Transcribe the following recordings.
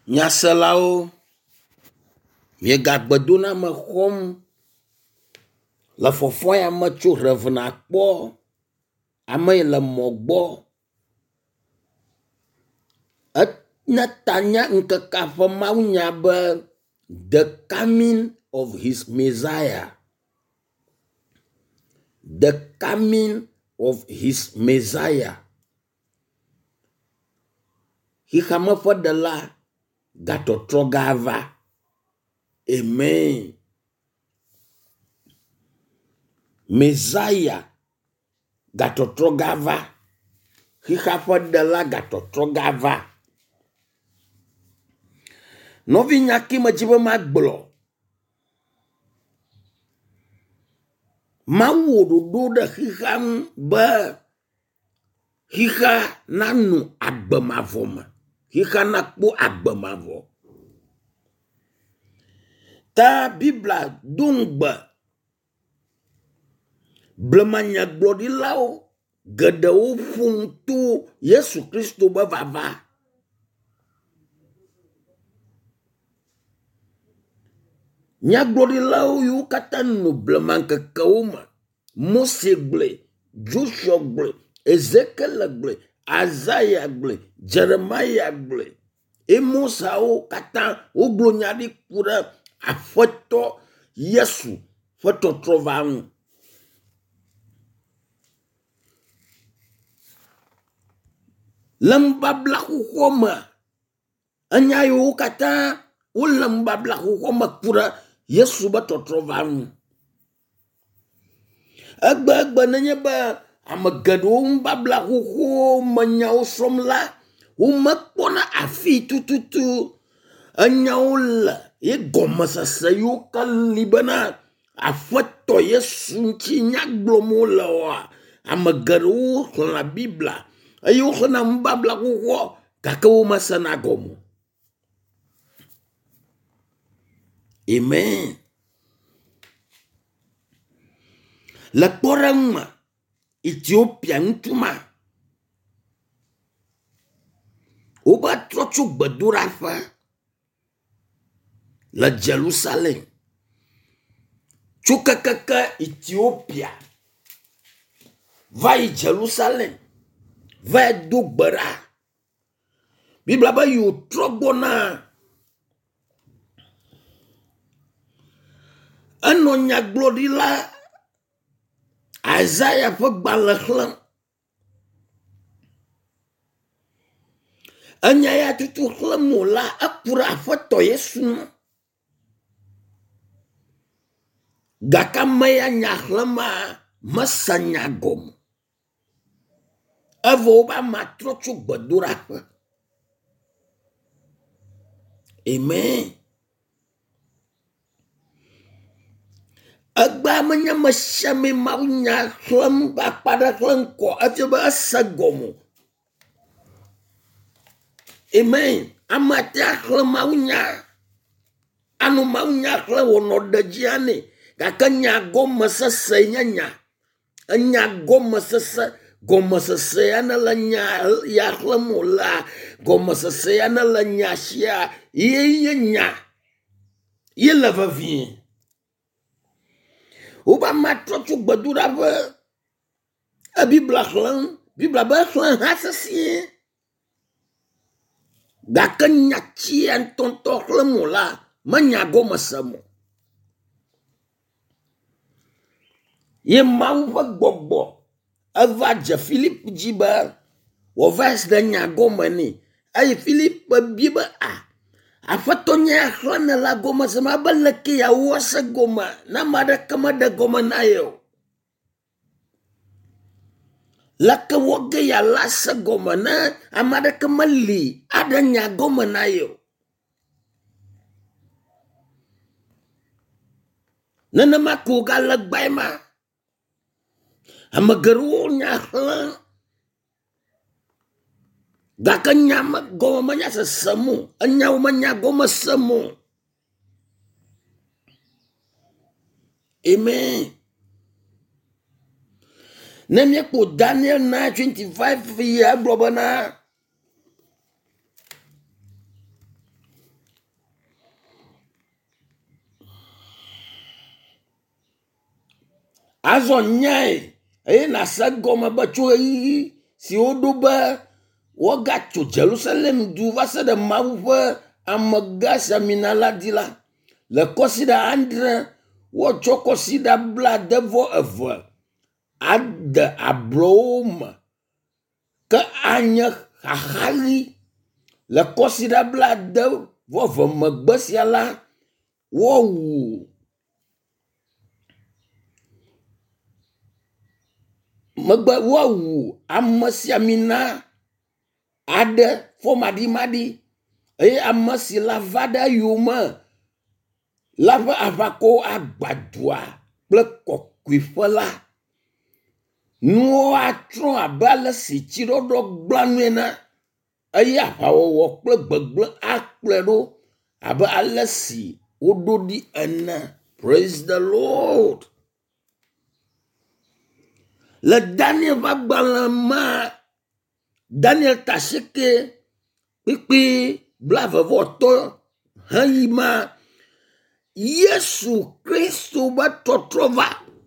Nyaselao, miegagbedo me xɔm le fɔfɔ ya me tso revena kpɔ ame yi le mɔ gbɔ. Netanya nkeke ƒe mawunya be the coming of his Messiah. The coming of his Messiah. Xixame ƒe ɖela gatɔtrɔ gava. Amen. Messiah gatɔtrɔ gava. Xixa ƒe ɖela gatɔtrɔ gava. Novi nyaki me dzi be magblɔ. Mawu wɔ ɖoɖo ɖe xixa ŋu be xixa nanu agbemavɔ me. Xixa nakpɔ agbemavɔ. Ta Biblia do ŋugbe blemanyagblɔɖilawo geɖewo ƒo to Yesu Kristo be vava. Nyagblɔɖilawo yiwo katã no blemaŋkekewo me. Mose gblɔe, Joshua gblɔe, Ezekiel gblɔe, Isaiah gblɔe, Jeremiah gblɔe. Emosawo katã wogblɔ nya ɖi ku ɖe Aƒetɔ Yesu ƒe tɔtrɔ va ŋu. Le nubabla xoxo me, enya yiwo katã wole nubabla xoxo me ku ɖe Yesu be tɔtrɔ va ŋu. Egbe nenye be ame geɖewo nubabla xoxo me nyawo srɔ̃m la, womekpɔna afi tututu enyawo le ye gɔmesese yiwo ke li bena Aƒetɔ Yesu ŋuti nya gblɔm wole oa. Ame geɖewo xlẽna Biblia eye woxlẽna nubabla xoxo gake womesena gɔme. Amen. Le kpɔɖeŋu me, Ethiopia ŋutsu ma, woba trɔ tso gbedoɖaƒe le Jerusalem. Tso kekeke Ethiopia va yi Jerusalem va yi do gbe ɖa. Biblia be yewo trɔ gbɔna. Enɔ nyagblɔɖila Isaiah ƒe gbalẽ xlẽm. Enya ya tutu xlẽm wòla eku ɖe Aƒetɔ Yesu ŋu. Gake ame ya nya xlẽma mese nya gɔme. Evɔ wobe ama trɔ tso gbedoɖaƒe. Amen. Egbe menye mesiame mawunya xlẽm be akpa ɖe xlẽm kɔ efia be ese gɔme. Amen. Ame ate axlẽ mawunya. Anu mawunya xlẽ wònɔ ɖe dzi anɛ. Gake nya gɔmesese nye nya. Enya gɔmesese. Gɔmesese ya ne le nya ya xlẽm wòla. Gɔmesese ya ne le nya sia. Ye nye nya. Ye le vevie. Woba matrɔ tso gbedoɖaƒe. Biblia xlẽm. Biblia be xlẽ ha sesie. Gake nya tsia ŋutɔ xlẽm wòla menya gɔmese mo. Ye Mawu ƒe gbɔgbɔ eva dze Philip dzi be wòva se nya gɔme nɛ. Eye Philip bi be Aƒetɔ nya ya xlẽ ne la gɔmese ma be leke ya wo se gɔme na ame aɖeke meɖe gɔme na ye o. Leke wɔge ya la se gɔme ne ame aɖeke meli aɖe nya gɔme na ye o. Nenema ko gale gbae ma. Ame geɖewo nya xlẽ. Gake nya me gɔme menya sese mo. Enyawo menya gɔme se mo. Amen. Ne miekpo Daniel 9:25 ya egblɔ bena Azɔ nyae eye na se gɔme be tso ɣeyiɣi si woɖo be wogatso Jerusalem du va se ɖe Mawu ƒe amegã siamina la di la, le kɔsiɖa andre wotsɔ kɔsiɖa 62 ade ablɔwo me ke anye xaxaɣi. Le kɔsiɖa 62 megbe sia la, wowu ame siamina aɖe fɔmaɖimaɖi eye ame si la va ɖe yome la ƒe aʋakɔwo agbadua kple kɔkɔeƒe la. Nuwo atrɔ abe ale si tsiɖɔɖɔ gblẽ nue na eye aʋawɔwɔ kple gbegblẽ akplɔe ɖo abe ale si woɖo ɖi ene. Praise the Lord. Le Daniel ƒe agbalẽ ma, Daniel tasheke kpikpi 29 heyi ma, Yesu Kristo be trɔtrɔ va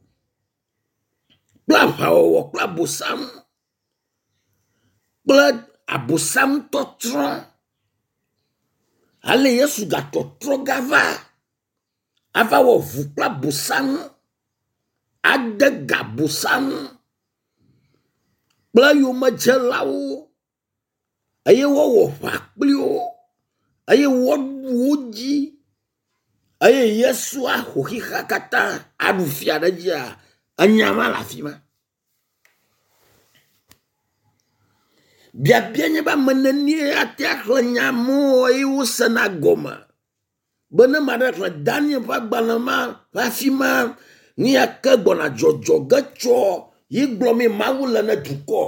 kple aʋawɔwɔ kple abosam kple abosam tɔtrɔ. Ale Yesu gatɔtrɔ gava ava wɔ ʋu kple abosam ade ga abosam kple yomedzelawo eye wɔwɔ ʋa kpli wo eye wɔɖu wo dzi eye Yesu aho xixa katã aɖu fia ɖe dzia enya ma le afi ma. Biabia nye be ame nenie ate axlẽ nya mo eye wosena gɔme be ne ma ɖe xlẽ Daniel ƒe agbalẽ ma ƒe afi ma nu yake gbɔna dzɔdzɔ ge tsɔ yi gblɔ mi Mawu le ne dukɔ.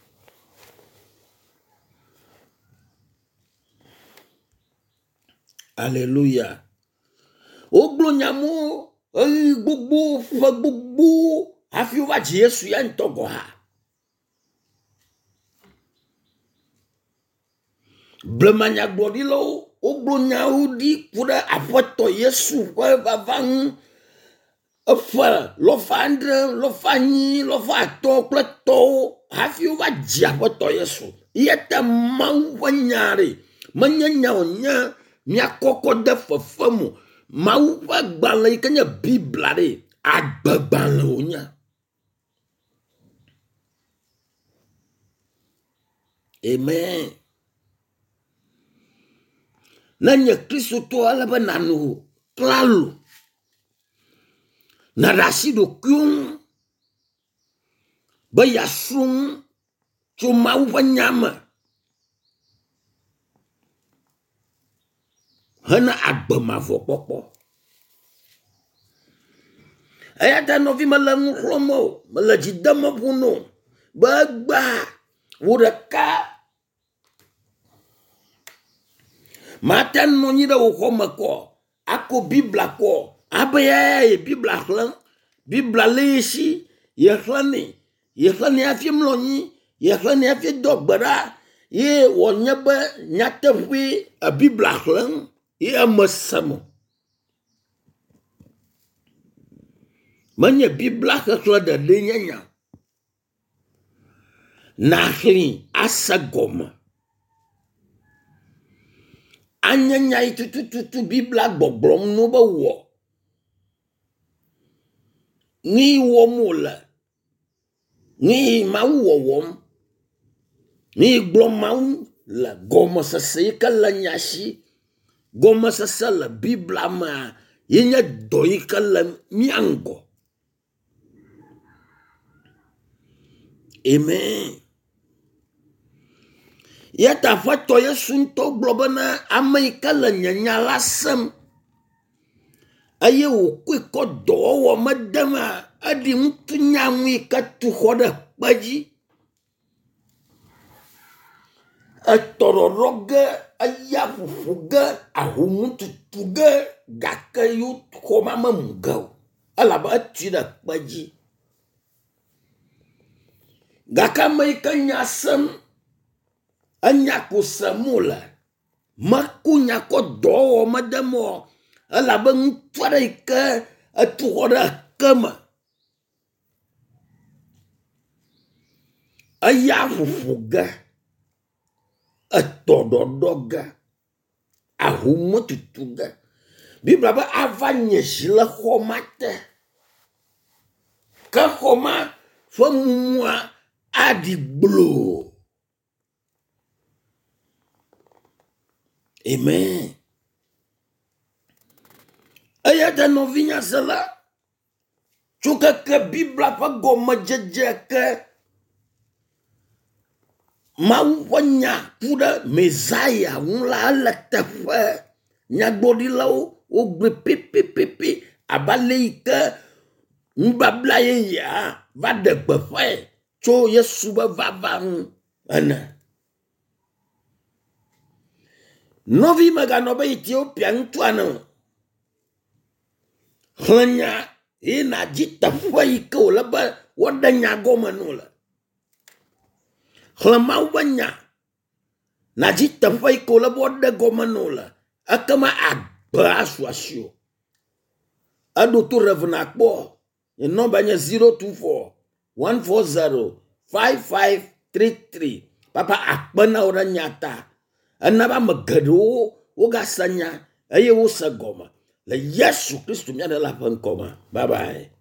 Alléluia. Wogblɔ nyamo ɣi gbogbo ƒe gbogbo hafi wova dzi Yesu ya ŋutɔ gɔ ha. Blema nyagblɔɖilawo wogblɔ nyawo ɖi ku ɖe Aƒetɔ Yesu ƒe vava ŋu. Eƒe 950 kple tɔwo hafi wova dzi Aƒetɔ Yesu. Yete Mawu ƒe nya ɖe menye nya wònye miakɔkɔ de fefe mo. Mawu ƒe agbalẽ yi ke nye Biblia ɖe agbegbalẽ wònye. Amen. Ne nye Kristo ale be nanu klalo na ɖe asi ɖokuiwo ŋu be yasrɔ̃ tso Mawu ƒe nya me hena agbe mavɔ kpɔkpɔ. Eya ta nɔvi mele ŋu xlɔm o, mele dzi dem ƒu no be egba wo ɖeka mate nɔ anyi ɖe wò xɔ me kɔ ako Biblia kɔ abe ye Biblia xlẽm. Biblia le esi ye xlẽnɛ hafi mlɔ anyi, ye xlẽnɛ hafi do gbe ɖa ye wònye be nyateƒe Biblia xlẽm ye ame se mo. Menye Biblia xexlẽ ɖeɖe nye nya. Naxlĩ ase gɔme. Anye nya yi tutututu Biblia gbɔgblɔm no be wɔ. Ni wɔm wòle. Ni Mawu wɔwɔm. Ni gblɔm Mawu le gɔmesese yi ke le nya si. Gɔmesese le Biblia mea ye nye dɔ yi ke le mia ŋgɔ. Amen. Yeta Aƒetɔ Yesu ŋutɔ gblɔ bena ame yi ke le nye nya la sem eye wòkoe kɔ dɔwɔwɔ me demea eɖi ŋutu nya ŋu yi ke tu xɔ ɖe kpe dzi. Etɔɖɔɖɔ ge, eya ƒuƒu ge, ahumu tutu ge gake yewo xɔ ma memu ge o elabe etui ɖe kpe dzi. Gake ame yi ke nya sem enya ko sem wòle meku nya kɔ dɔwɔwɔ me dem o elabe ŋutsu aɖe yi ke etu xɔ ɖe ke me eya fufu ge etododo ge ahumotutu ge Bible be ava nyesi le xɔma te ke xɔma ƒe mumua aɖi gblo. Amen. Eya ta nɔvinya se la tso keke Bible ƒe gɔmedzedze ke Mawu ƒe nya ku ɖe Mesaya ŋu la ele teƒe. Nyagblɔɖilawo wogblẽ pepepepe abe ale yi ke nubabla yeyea va ɖe gbeƒãe tso Yesu be vava ŋu ene. Nɔvi meganɔ be Etiopia ŋutua ne xlẽnya ye nadzi teƒe yi ke wòle be woɖe nya gɔme no le. Xlẽ Mawu be nya nadzi teƒe yi ke wòle be woɖe gɔme no le. Ekema agbe asu asio. Eɖo to revena kpɔ. Nye nɔmba nye 024 140 5533. Papa akpena wo ɖe nya ta. Ena be ame geɖewo wogase nya eye wose gɔme le Yesu Kristo mia ɖe la ƒe ŋkɔ me. Bye bye.